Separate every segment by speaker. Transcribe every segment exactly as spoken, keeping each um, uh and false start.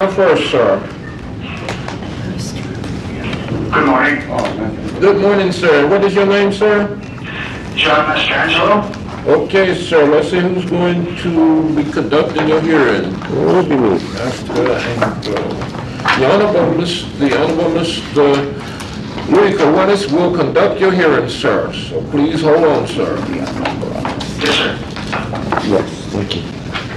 Speaker 1: first, sir.
Speaker 2: Good morning.
Speaker 1: Good morning, sir. What is your name, sir?
Speaker 2: John Mastrangelo.
Speaker 1: Okay, sir. Let's see who's going to be conducting your hearing. Master Angelo. The Honorable Mister The Honorable Mister Louis Kiwanis will conduct your hearing, sir. So please hold on, sir.
Speaker 2: Yes, sir.
Speaker 3: Yes, thank you.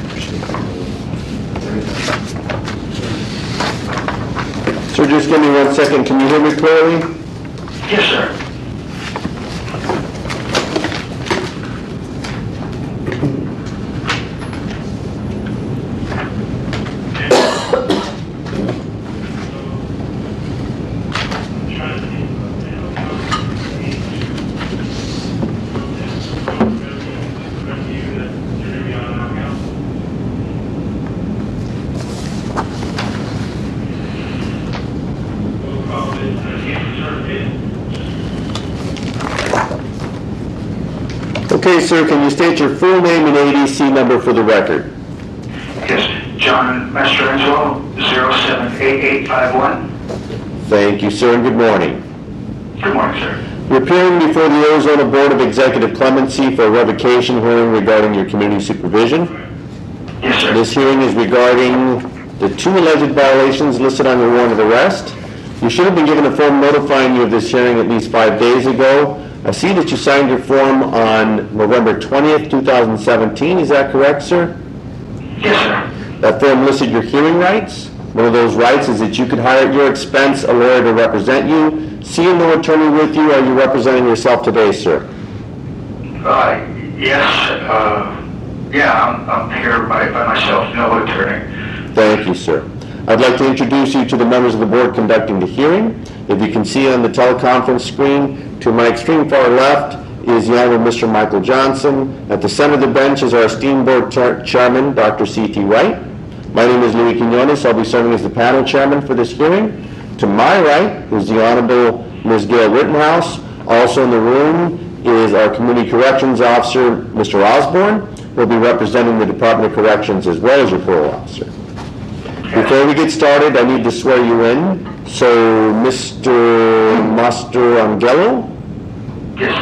Speaker 3: Sir, just give me one second. Can you hear me clearly?
Speaker 2: Yes, sir.
Speaker 3: Okay, sir, can you state your full name and A D C number for the record?
Speaker 2: Yes, John Mastrangelo, zero seven eight eight five one.
Speaker 3: Thank you, sir, and good morning.
Speaker 2: Good morning, sir.
Speaker 3: You're appearing before the Arizona Board of Executive Clemency for a revocation hearing regarding your community supervision.
Speaker 2: Yes, sir.
Speaker 3: This hearing is regarding the two alleged violations listed on your warrant of arrest. You should have been given a form notifying you of this hearing at least five days ago. I see that you signed your form on November twentieth, two thousand seventeen. Is that correct, sir?
Speaker 2: Yes, sir.
Speaker 3: That form listed your hearing rights. One of those rights is that you could hire at your expense a lawyer to represent you. Seeing no attorney with you, are you representing yourself today, sir?
Speaker 2: Uh, yes, uh, yeah, I'm, I'm here by, by myself, no attorney.
Speaker 3: Thank you, sir. I'd like to introduce you to the members of the board conducting the hearing. If you can see on the teleconference screen, to my extreme far left is the Honorable Mister Michael Johnson. At the center of the bench is our esteemed board chairman, Doctor C T Wright. My name is Louis Quinones. I'll be serving as the panel chairman for this hearing. To my right is the Honorable Miz Gail Rittenhouse. Also in the room is our Community Corrections Officer, Mister Osborne, who will be representing the Department of Corrections as well as your parole officer. Before we get started, I need to swear you in. So, Mister Mastrangelo?
Speaker 2: Yes.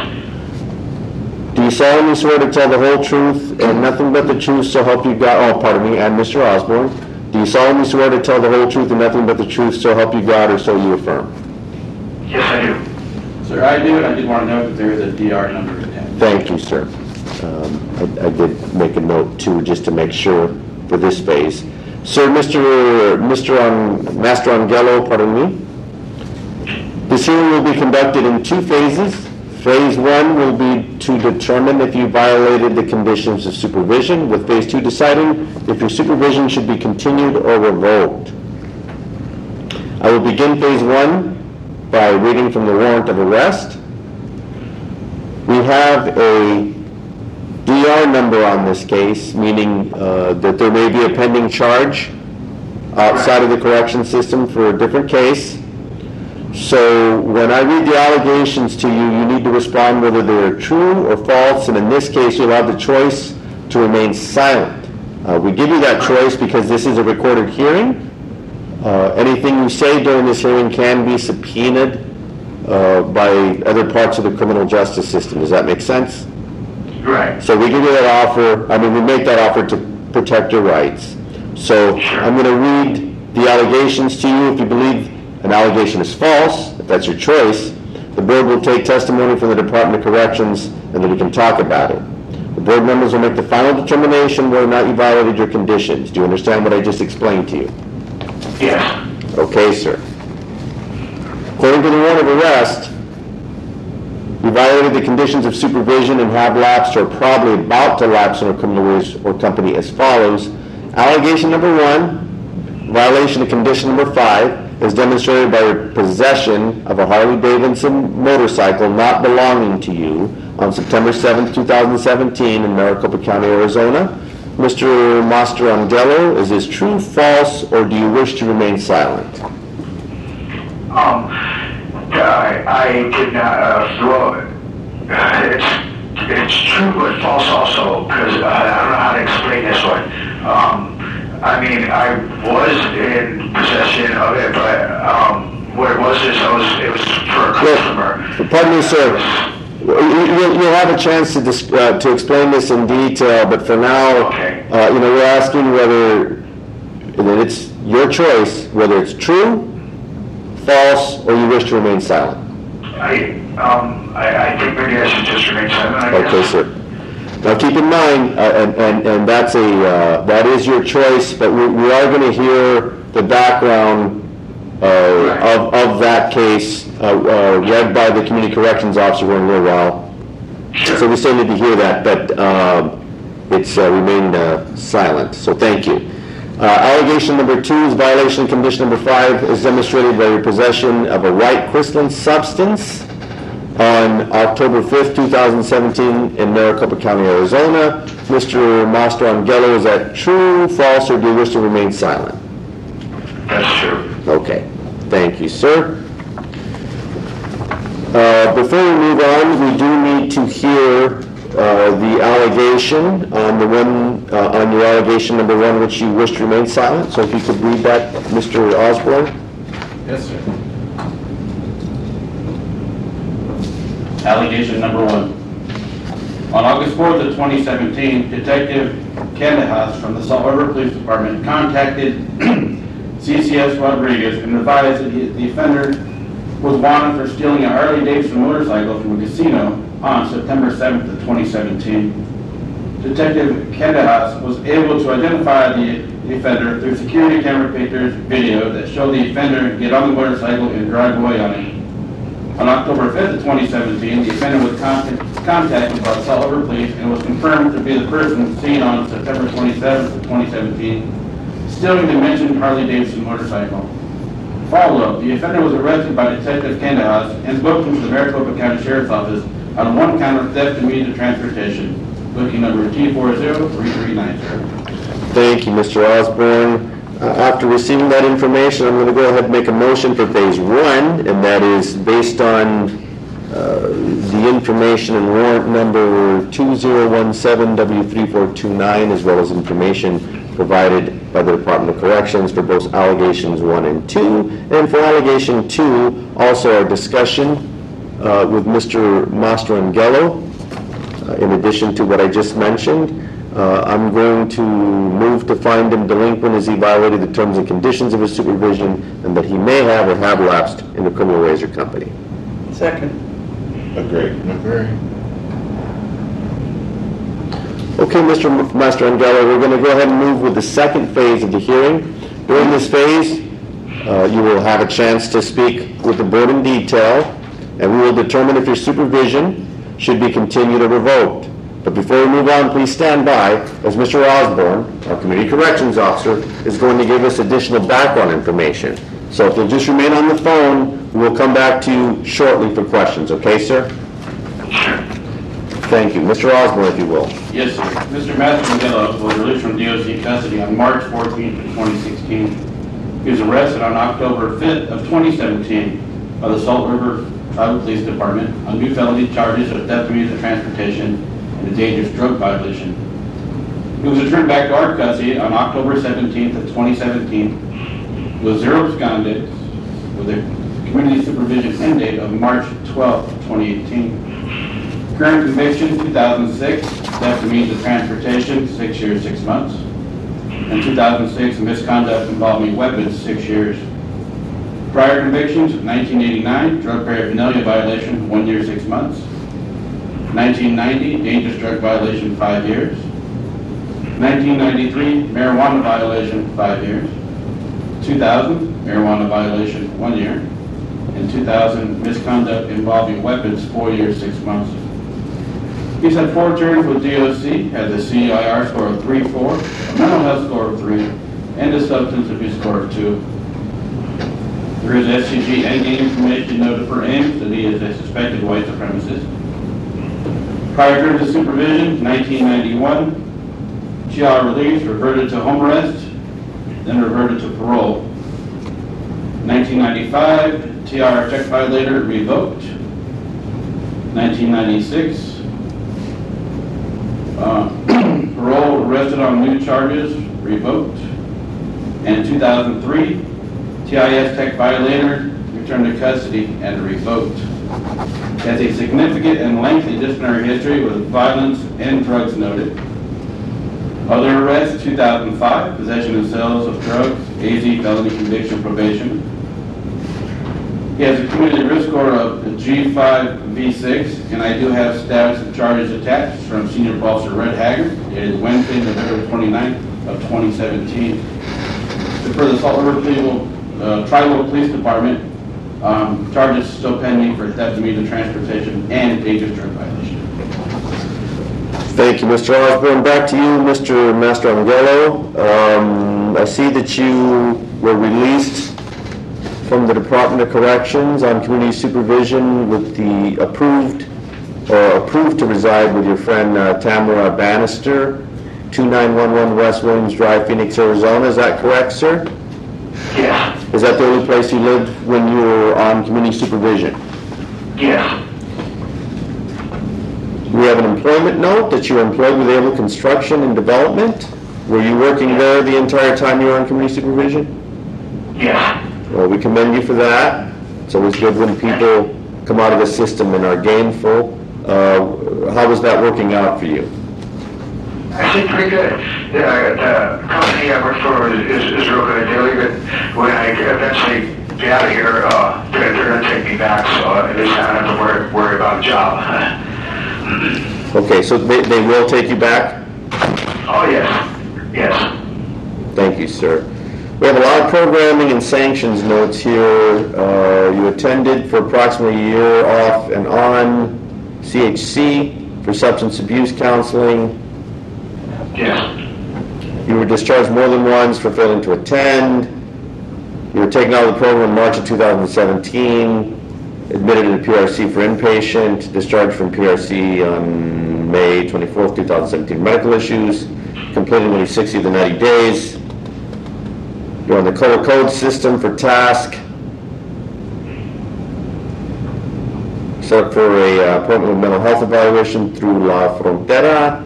Speaker 3: Do you solemnly swear to tell the whole truth and nothing but the truth so help you God? Oh, pardon me, and Mister Osborne. Do you solemnly swear to tell the whole truth and nothing but the truth so help you God, or so you affirm?
Speaker 2: Yes, I do.
Speaker 4: Sir, I do, and I did want to note that there is a D R number attached.
Speaker 3: Thank you, sir. Um, I, I did make a note, too, just to make sure for this phase. Sir, Mister Mister Um, Mastrangelo, pardon me. This hearing will be conducted in two phases. Phase one will be to determine if you violated the conditions of supervision, with phase two deciding if your supervision should be continued or revoked. I will begin phase one by reading from the warrant of arrest. We have a D R number on this case, meaning uh, that there may be a pending charge outside of the correction system for a different case. So when I read the allegations to you, you need to respond whether they're true or false, and in this case, you'll have the choice to remain silent. Uh, we give you that choice because this is a recorded hearing. Uh, anything you say during this hearing can be subpoenaed uh, by other parts of the criminal justice system. Does that make sense?
Speaker 2: Right.
Speaker 3: So we give you that offer, I mean, we make that offer to protect your rights. So
Speaker 2: Sure.
Speaker 3: I'm going to read the allegations to you. If you believe an allegation is false, if that's your choice, the board will take testimony from the Department of Corrections and then we can talk about it. The board members will make the final determination whether or not you violated your conditions. Do you understand what I just explained to you?
Speaker 2: Yes.
Speaker 3: Okay, sir. According to the warrant of arrest, you violated the conditions of supervision and have lapsed or probably about to lapse in a criminal or company as follows. Allegation number one, violation of condition number five, is demonstrated by your possession of a Harley-Davidson motorcycle not belonging to you on September seventh, two thousand seventeen in Maricopa County, Arizona. Mister Mastrangelo, is this true, false, or do you wish to remain silent?
Speaker 2: Um, I, I did not, uh, throw it. Uh, it's, it's true but false also, because uh, I don't know how to explain this one. Um, I mean, I was in possession of it, but um, what it was is I was, it was for a customer.
Speaker 3: Pardon me, sir. You- you- You'll have a chance to dis- uh, to explain this in detail, but for now,
Speaker 2: Okay.
Speaker 3: uh, you know, we're asking whether, that it's your choice, whether it's true, false, or you wish to remain silent.
Speaker 2: I, um, I, I think maybe I should just remain silent, I guess.
Speaker 3: Okay, sir. Now, keep in mind, uh, and, and, and that's a, uh, that is your choice, but we, we are gonna hear the background, uh, of, of that case, uh, uh, read by the community corrections officer in a little while. So we still need to hear that, but, um, it's, uh, remained, uh, silent, so thank you. Uh, allegation number two is violation of condition number five is demonstrated by your possession of a white crystalline substance on October fifth, two thousand seventeen in Maricopa County, Arizona. Mister Mastrangelo, is that true, false, or do you wish to remain silent?
Speaker 2: That's true.
Speaker 3: Okay, thank you, sir. Uh, before we move on, we do need to hear uh, the allegation on the one, uh, on your allegation number one, which you wish to remain silent. So if you could read that, Mister Osborne.
Speaker 4: Yes, sir. Allegation number one. On August fourth of twenty seventeen, Detective Candejas from the Salt River Police Department contacted C C S Rodriguez and advised that he- the offender was wanted for stealing a Harley-Davidson motorcycle from a casino on September seventh of twenty seventeen. Detective Candejas was able to identify the the offender through security camera pictures video that showed the offender get on the motorcycle and drive away on it. On October fifth of twenty seventeen, the offender was con- contacted by the Salt River Police and was confirmed to be the person seen on September twenty-seventh of twenty seventeen, stealing the mentioned Harley-Davidson motorcycle. Follow-up, the offender was arrested by Detective Candejas and booked into the Maricopa County Sheriff's Office on one count of theft of means of transportation, booking number T four zero three three nine zero.
Speaker 3: Thank you, Mister Osborne. Uh, After receiving that information, I'm going to go ahead and make a motion for phase one, and that is based on uh, the information in warrant number two zero one seven W three four two nine, as well as information provided by the Department of Corrections for both allegations one and two. And for allegation two, also our discussion uh, with Mister Mastrangelo, uh, in addition to what I just mentioned. Uh, I'm going to move to find him delinquent as he violated the terms and conditions of his supervision and that he may have or have lapsed in the criminal razor company.
Speaker 5: Second.
Speaker 1: Agree. Agree.
Speaker 3: Okay, Mister M- Mastrangelo, we're going to go ahead and move with the second phase of the hearing. During this phase, uh, you will have a chance to speak with the board in detail, and we will determine if your supervision should be continued or revoked. But before we move on, please stand by, as Mister Osborne, our Community Corrections Officer, is going to give us additional background information. So if you'll just remain on the phone, we will come back to you shortly for questions. Okay, sir? Thank you. Mister Osborne, if you will.
Speaker 4: Yes, sir. Mister Mastrangelo was released from D O C custody on March fourteenth of twenty sixteen. He was arrested on October fifth of twenty seventeen by the Salt River Tribal Police Department on new felony charges of theft of means of transportation and a dangerous drug violation. He was returned back to our custody on October seventeenth of twenty seventeen with zero absconded with a community supervision end date of March twelfth of twenty eighteen. Current conviction, two thousand six, theft of means of transportation, six years, six months. And two thousand six, misconduct involving weapons, six years. Prior convictions, nineteen eighty-nine, drug paraphernalia violation, one year, six months. nineteen ninety, dangerous drug violation, five years. nineteen ninety-three, marijuana violation, five years. two thousand, marijuana violation, one year. And two thousand, misconduct involving weapons, four years, six months. He's had four terms with D O C, has a C I R score of three four, a mental health score of three, and a substance abuse score of two. There is S C G endgame information noted for Ames that he is a suspected white supremacist. Prior terms of supervision, nineteen ninety-one, G R release, reverted to home arrest, then reverted to parole. nineteen ninety-five, T R check violator revoked. nineteen ninety-six, uh, parole arrested on new charges revoked. And in two thousand three, T I S tech violator, returned to custody and revoked. He has a significant and lengthy disciplinary history with violence and drugs noted. Other arrests, two thousand five, possession and sales of drugs, A Z, felony conviction, probation. He has a community risk score of G five V six, and I do have status of charges attached from Senior Officer Red Haggard. It is Wednesday, November twenty-ninth of twenty seventeen. To further Salt River Tribal, uh, Tribal Police Department, um, charges still pending for theft of means of transportation and dangerous drug violation.
Speaker 3: Thank you, Mister Osborne. Back to you, Mister Mastrangelo. Um, I see that you were released from the Department of Corrections on community supervision with the approved, or approved to reside with your friend uh, Tamara Bannister, two nine one one West Williams Drive, Phoenix, Arizona. Is that correct, sir?
Speaker 2: Yes.
Speaker 3: Is that the only place you lived when you were on community supervision?
Speaker 2: Yes.
Speaker 3: We have an employment note that you were employed with Able Construction and Development. Were you working there the entire time you were on community supervision?
Speaker 2: Yes.
Speaker 3: Well, we commend you for that. It's always good when people come out of the system and are gainful. Uh, how was that working out for you?
Speaker 2: Actually, pretty good. The, the company I work for is, is, is real good. They're really good. When I eventually get out of here, uh, they're, they're going to take me back, so at least I don't have to worry, worry about a job.
Speaker 3: Okay, so they, they will take you back?
Speaker 2: Oh, yes. Yes.
Speaker 3: Thank you, sir. We have a lot of programming and sanctions notes here. Uh, you attended for approximately a year off and on C H C for substance abuse counseling.
Speaker 2: Yes.
Speaker 3: You were discharged more than once for failing to attend. You were taken out of the program in March of two thousand seventeen, admitted to P R C for inpatient, discharged from P R C on May twenty-fourth, two thousand seventeen, medical issues, completed when you're sixty to ninety days. You're on the color code system for task. Set up for a uh, appointment with mental health evaluation through La Frontera.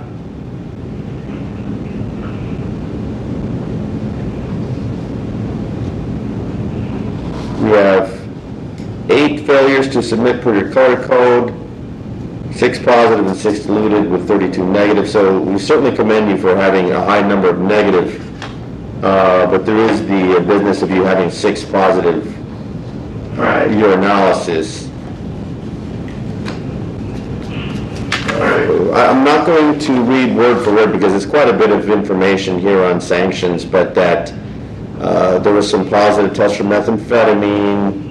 Speaker 3: We have eight failures to submit per your color code, six positive and six diluted with thirty-two negative. So we certainly commend you for having a high number of negative, uh, but there is the business of you having six positive.
Speaker 2: Right.
Speaker 3: Your analysis. I- I'm not going to read word for word because it's quite a bit of information here on sanctions, but that uh, there was some positive tests for methamphetamine.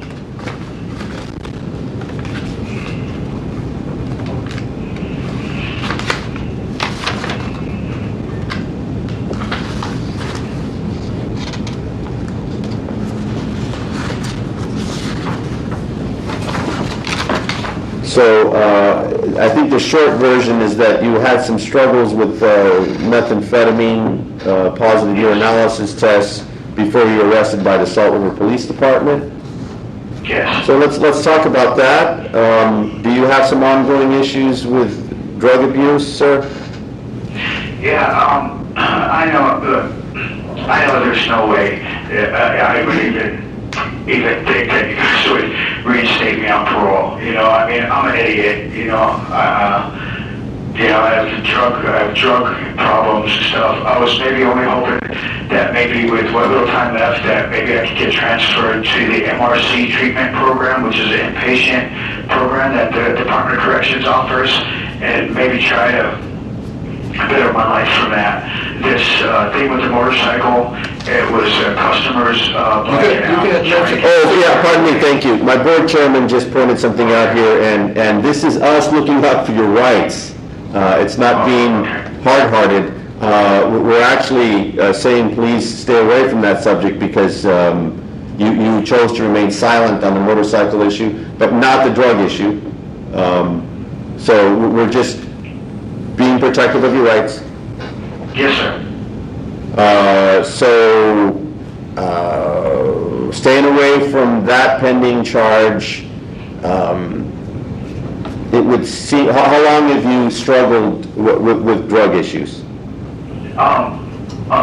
Speaker 3: So uh, I think the short version is that you had some struggles with uh, methamphetamine, uh, positive urinalysis tests before you were arrested by the Salt River Police Department.
Speaker 2: Yes.
Speaker 3: So let's let's talk about that. Um, do you have some ongoing issues with drug abuse, sir?
Speaker 2: Yeah, um, I know, uh, I know there's no way uh, I, I would even, even think that you guys would reinstate me on parole. You know, I mean, I'm an idiot, you know, uh, you know, I have drug, I have drug problems and stuff. I was maybe only hoping that maybe with what little time left that maybe I could get transferred to the M R C treatment program, which is an inpatient program that the Department of Corrections offers, and maybe try to better my life from that. This uh, thing with the motorcycle, it was uh, customers uh,
Speaker 1: You can't- you can't mention-
Speaker 3: Oh, yeah, pardon me, thank you. My board chairman just pointed something out here, and, and this is us looking out for your rights. Uh, it's not being hard-hearted. Uh, we're actually uh, saying please stay away from that subject because um, you, you chose to remain silent on the motorcycle issue, but not the drug issue. Um, so we're just being protective of your rights.
Speaker 2: Yes, sir.
Speaker 3: Uh, so, uh, staying away from that pending charge, um, it would seem, how, how long have you struggled with, with, with drug issues?
Speaker 2: Um, unfortunately,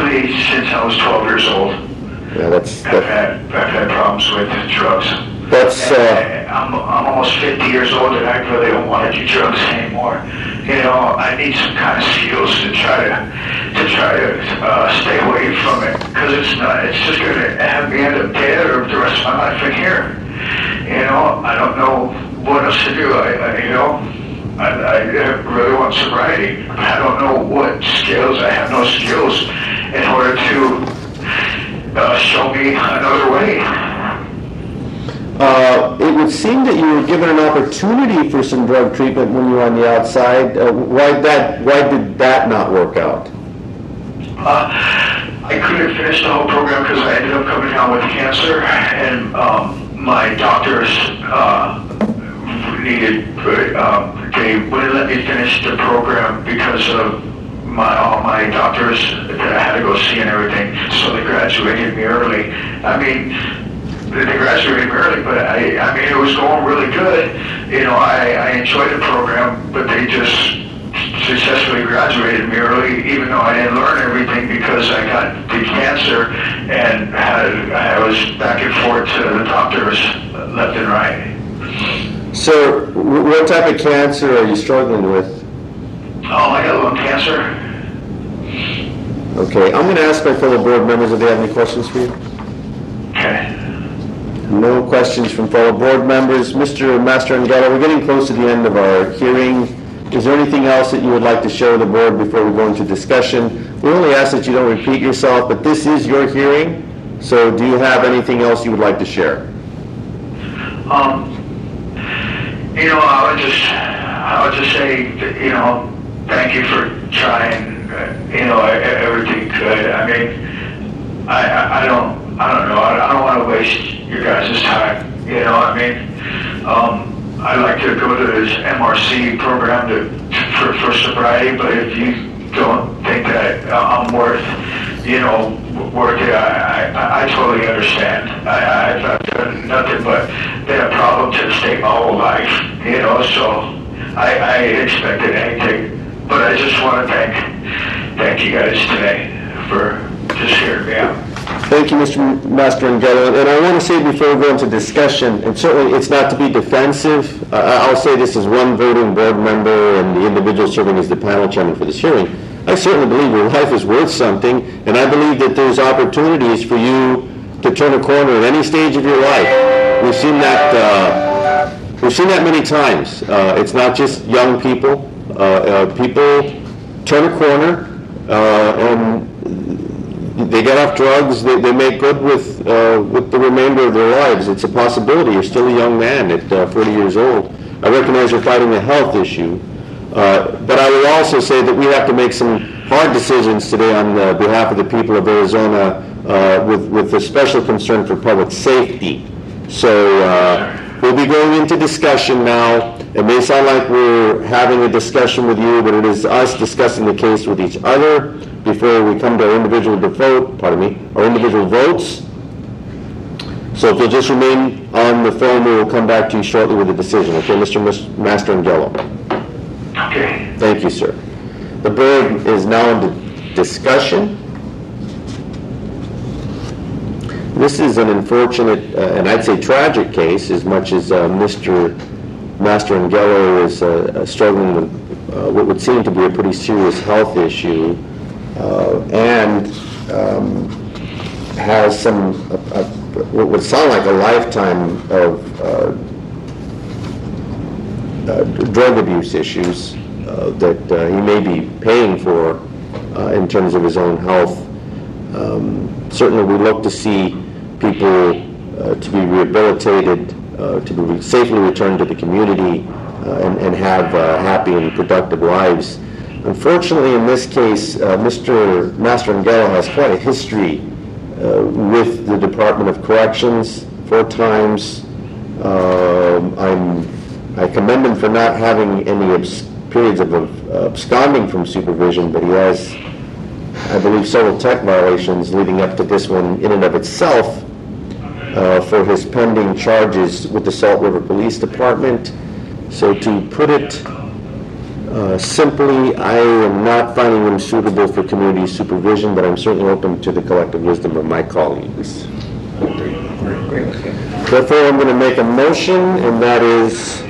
Speaker 2: probably since I was twelve years old.
Speaker 3: Yeah, that's,
Speaker 2: I've
Speaker 3: that,
Speaker 2: had, I've had problems with drugs.
Speaker 3: that's, uh,
Speaker 2: And I'm, I'm almost fifty years old and I really don't want to do drugs anymore. You know, I need some kind of skills to try to, to try to uh, stay away from it, because it's not, it's just going to have me end up dead or the rest of my life in here. You know, I don't know what else to do. I, I you know, I, I really want sobriety. I don't know what skills. I have no skills in order to uh, show me another way.
Speaker 3: Uh, it would seem that you were given an opportunity for some drug treatment when you were on the outside. Uh, why that? Why did that not work out?
Speaker 2: Uh, I couldn't finish the whole program because I ended up coming down with cancer, and um, my doctors uh, needed. Um, they wouldn't let me finish the program because of my all my doctors that I had to go see and everything. So they graduated me early. I mean. They graduated me early, but I, I mean, it was going really good. You know, I, I enjoyed the program, but they just successfully graduated me early, even though I didn't learn everything because I got the cancer and had, I was back and forth to the doctors left and right.
Speaker 3: Sir, wh- what type of cancer are you struggling with?
Speaker 2: Oh, I got lung cancer.
Speaker 3: Okay, I'm going to ask my fellow board members if they have any questions for you.
Speaker 2: Okay.
Speaker 3: No questions from fellow board members. Mister Mastrangelo, we're getting close to the end of our hearing. Is there anything else that you would like to show the board before we go into discussion? We only ask that you don't repeat yourself, but this is your hearing, so do you have anything else you would like to share?
Speaker 2: Um, you know, I would just, I would just say, that, you know, thank you for trying, uh, you know, e- everything good. I mean, I, I, I don't, I don't know, I, I don't want to waste your guys' time, you know, I mean, um, I like to go to this M R C program to, for, for sobriety, but if you don't think that I'm worth, you know, worth it, I, I, I totally understand. I, I've, I've done nothing but been a problem to the state my whole life, you know, so I, I expected anything. But I just want to thank, thank you guys today for just hearing me out.
Speaker 3: Thank you, Mister Mastrangelo. And I want to say before we go into discussion, and certainly it's not to be defensive, uh, I'll say this as one voting board member and the individual serving as the panel chairman for this hearing. I certainly believe your life is worth something, and I believe that there's opportunities for you to turn a corner at any stage of your life. We've seen that, uh, we've seen that many times. Uh, it's not just young people. Uh, uh, people turn a corner, uh, and they get off drugs, they, they make good with uh, with the remainder of their lives. It's a possibility. You're still a young man at uh, forty years old. I recognize you're fighting a health issue, uh, but I will also say that we have to make some hard decisions today on uh, behalf of the people of Arizona uh, with, with a special concern for public safety. So uh, we'll be going into discussion now. It may sound like we're having a discussion with you, but it is us discussing the case with each other before we come to our individual vote, pardon me, our individual votes. So if you'll just remain on the phone, we will come back to you shortly with a decision. Okay, Mister Mastrangelo.
Speaker 2: Okay.
Speaker 3: Thank you, sir. The board is now into discussion. This is an unfortunate, uh, and I'd say tragic case, as much as uh, Mister Mastrangelo is uh, struggling with uh, what would seem to be a pretty serious health issue. Uh, and um, has some, uh, uh, what would sound like a lifetime of uh, uh, drug abuse issues uh, that uh, he may be paying for uh, in terms of his own health. Um, certainly we look to see people uh, to be rehabilitated, uh, to be re- safely returned to the community uh, and, and have uh, happy and productive lives. Unfortunately, in this case, uh, Mister Mastrangelo has quite a history uh, with the Department of Corrections. Four times. Um, I'm, I commend him for not having any abs- periods of uh, absconding from supervision, but he has, I believe, several tech violations leading up to this one in and of itself uh, for his pending charges with the Salt River Police Department. So to put it Uh, Simply, I am not finding him suitable for community supervision, but I'm certainly open to the collective wisdom of my colleagues. Therefore, I'm going to make a motion, and that is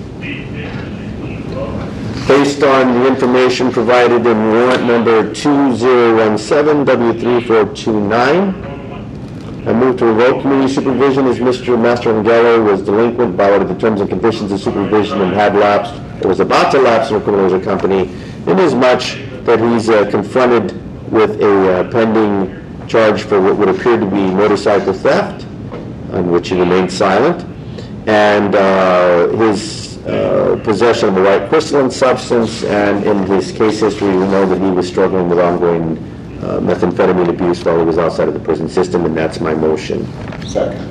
Speaker 3: based on the information provided in warrant number two zero one seven W three four two nine. I move to revoke community supervision as Mister Mastrangello was delinquent, violated the terms and conditions of supervision, and had lapsed or was about to lapse in a criminal company, inasmuch that he's uh, confronted with a uh, pending charge for what would appear to be motorcycle theft, on which he remained silent, and uh, his uh, possession of a white crystalline substance, and in his case history, we know that he was struggling with ongoing uh, methamphetamine abuse while he was outside of the prison system, and that's my motion.
Speaker 5: Second.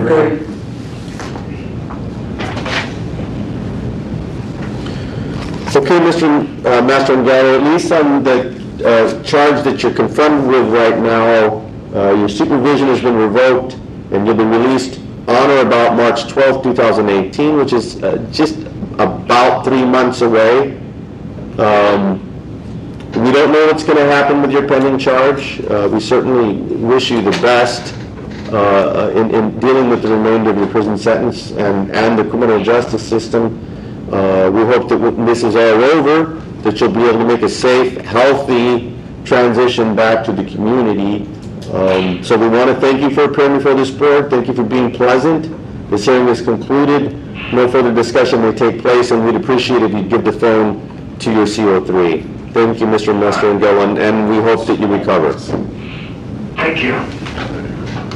Speaker 3: Okay, Mister Uh, Mastrangello, at least on the uh, charge that you're confronted with right now, uh, your supervision has been revoked, and you'll be released on or about March twelfth, two thousand eighteen, which is uh, just about three months away. Um, we don't know what's going to happen with your pending charge. Uh, we certainly wish you the best uh, in, in dealing with the remainder of your prison sentence and, and the criminal justice system. Uh, we hope that when this is all over, that you'll be able to make a safe, healthy transition back to the community. Um, so we want to thank you for appearing before this board. Thank you for being pleasant. This hearing is concluded. No further discussion may take place, and we'd appreciate if you'd give the phone to your C O three. Thank you, Mister Mastrangello, and we hope that you recover.
Speaker 2: Thank you.